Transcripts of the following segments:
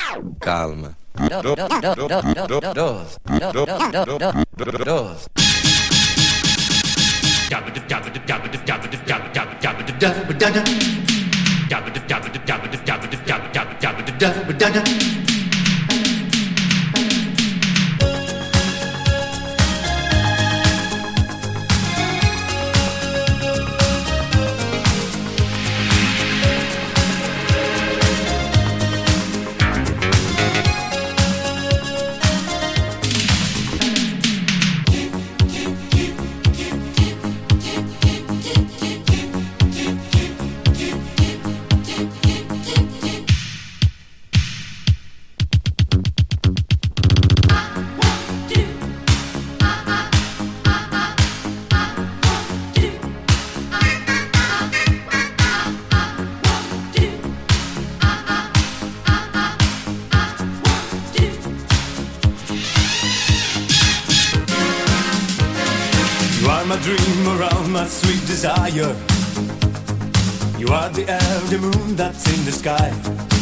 Calma. Sweet desire, you are the air, the moon that's in the sky.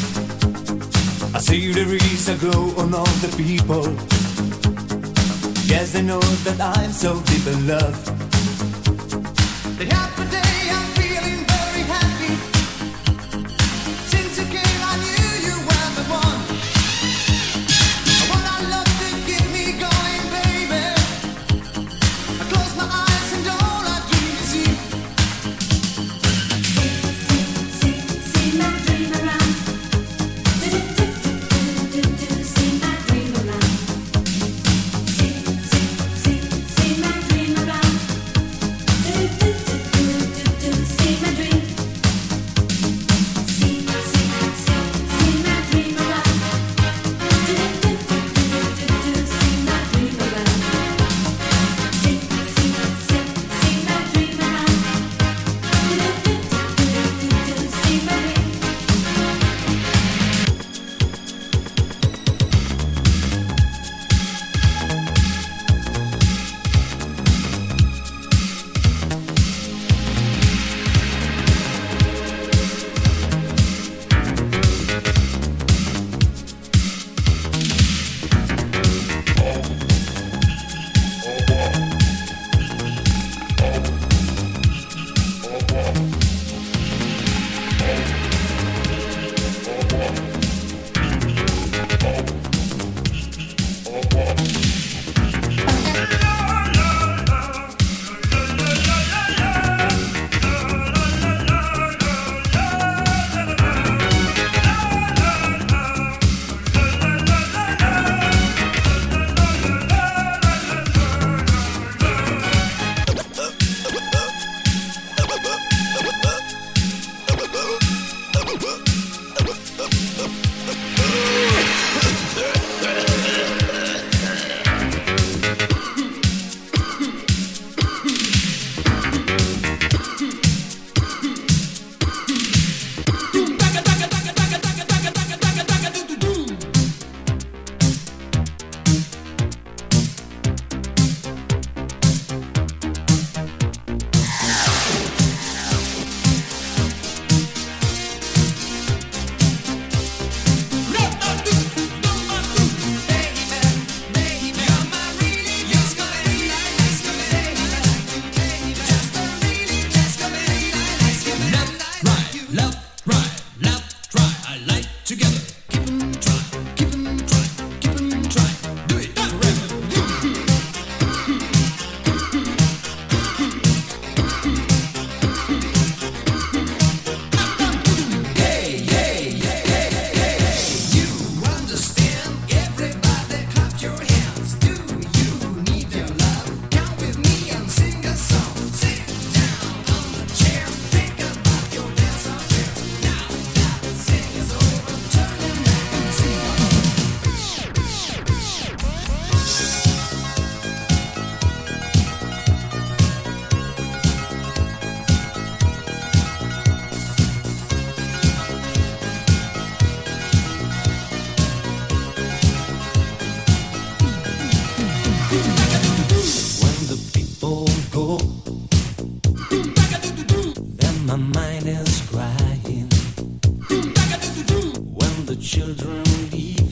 I see there is a glow on all the people. Yes, they know that I'm so deep in love. The happy day, I'm feeling very happy. Since you came, I knew you were the one. I want our love to keep me going, baby. I close my eyes and all I dream is you. See my dream around. See my dream around. See my dream around. See my dream. See my dream around. See my dream around. See my dream around. See my dream. children leave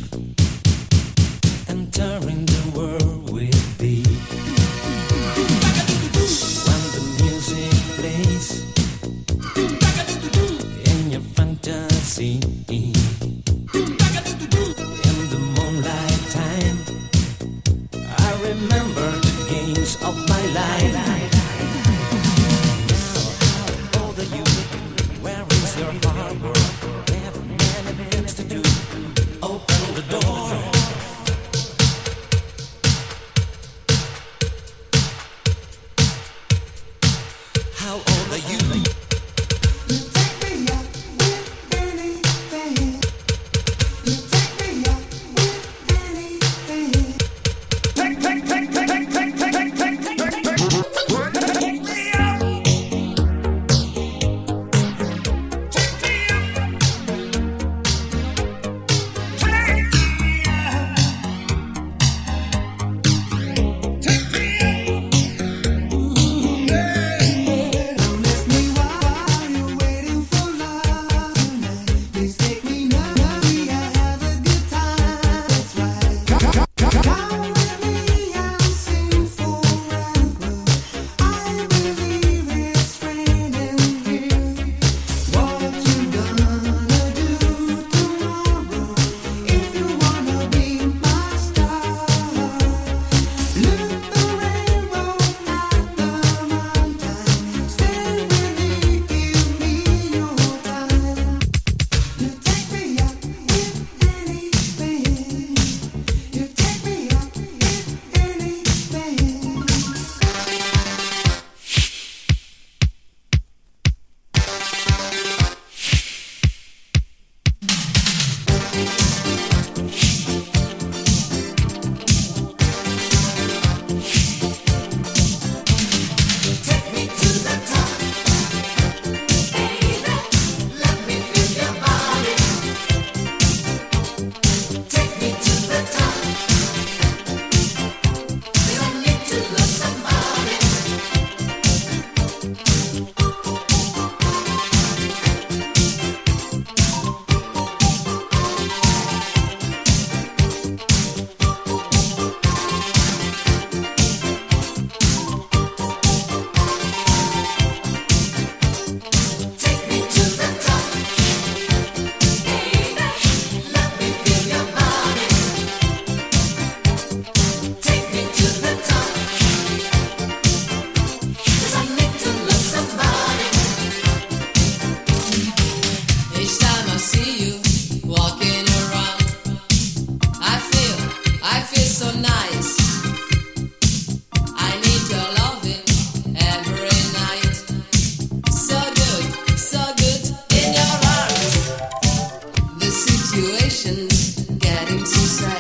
situation getting too sad.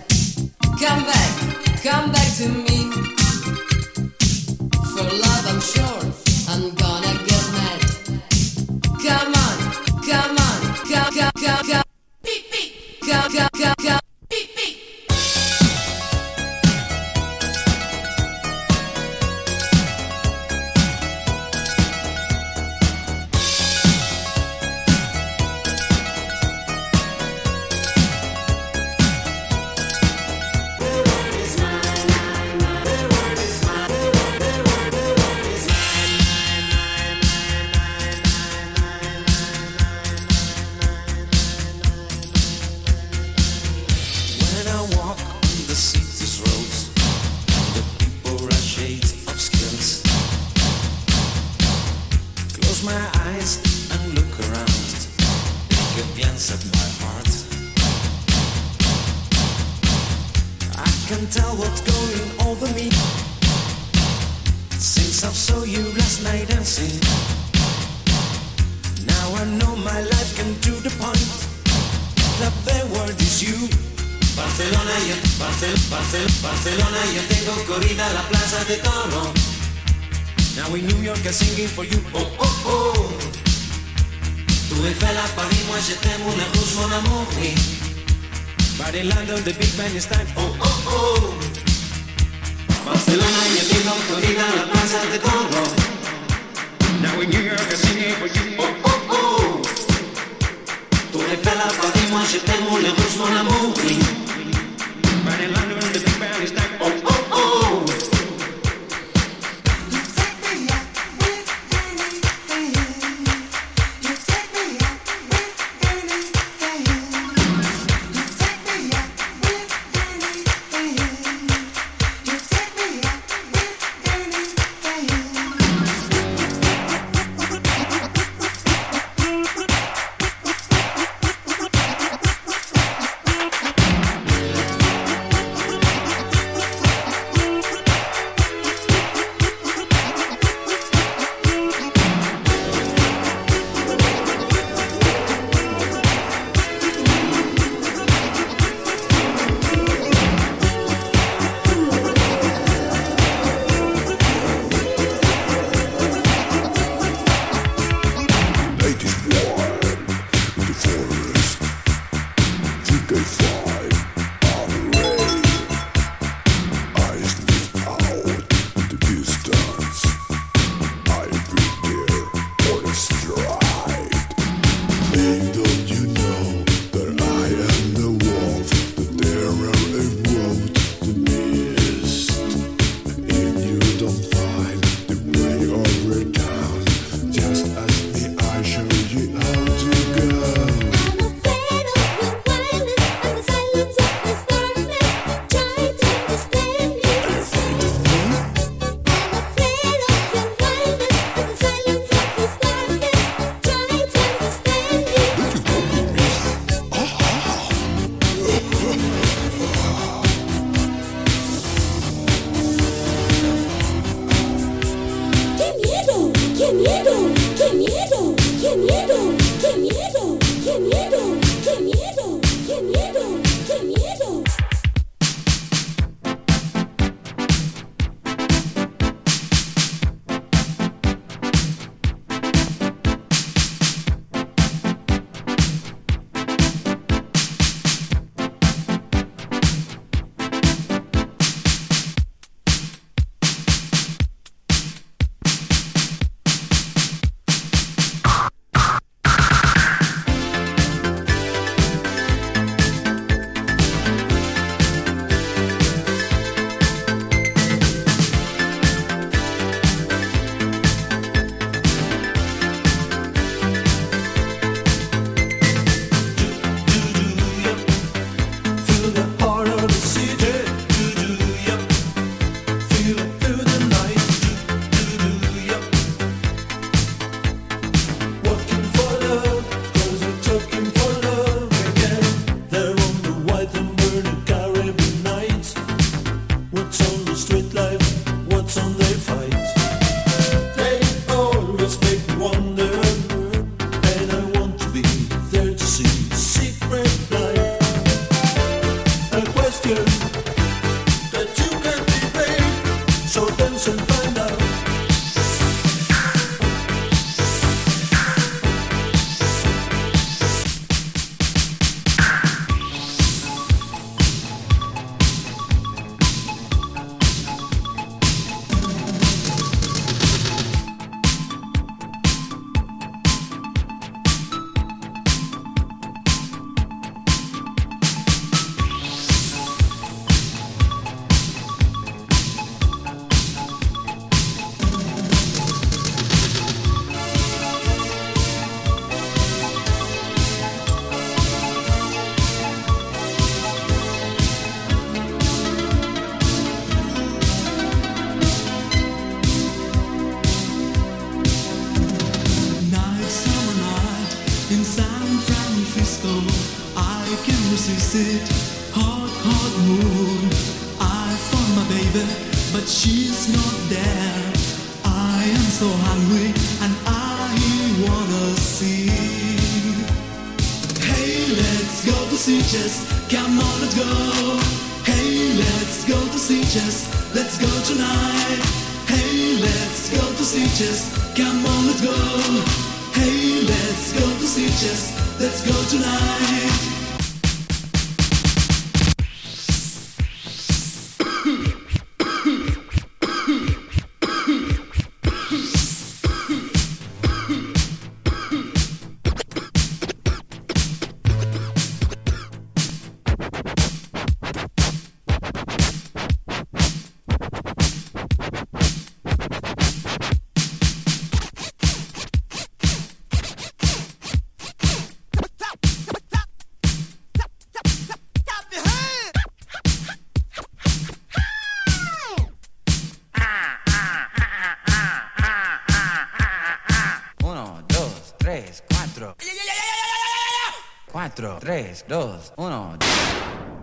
Come back to me. For love, I'm sure I'm gonna get mad. Come on, come, beep, beep, come, beep, beep. Barcelona, yo tengo corrida la plaza de Toro. Now in New York I'm singing for you, oh oh oh. Tu es fait à Paris, moi je t'aime, mon amour, mon amour, oui. But in London the big band is time, oh oh oh. Barcelona, yo tengo corrida la plaza de Toro. Now in New York I'm singing for you, oh oh oh. Tu es fait à Paris, moi je t'aime, mon amour, mon amour, oui. But in London the big band is time, oh oh oh. I'm afraid of your violence and the silence. though I can resist it. Hot, hot mood. I found my baby, but she's not there. I am so hungry and I wanna see. Hey, let's go to Sitges. Come on, let's go. Hey, let's go to Sitges. Let's go tonight. Hey, let's go to Sitges. Come on, let's go. Hey, let's go to Sitges. Let's go tonight. Cuatro, tres, dos, uno.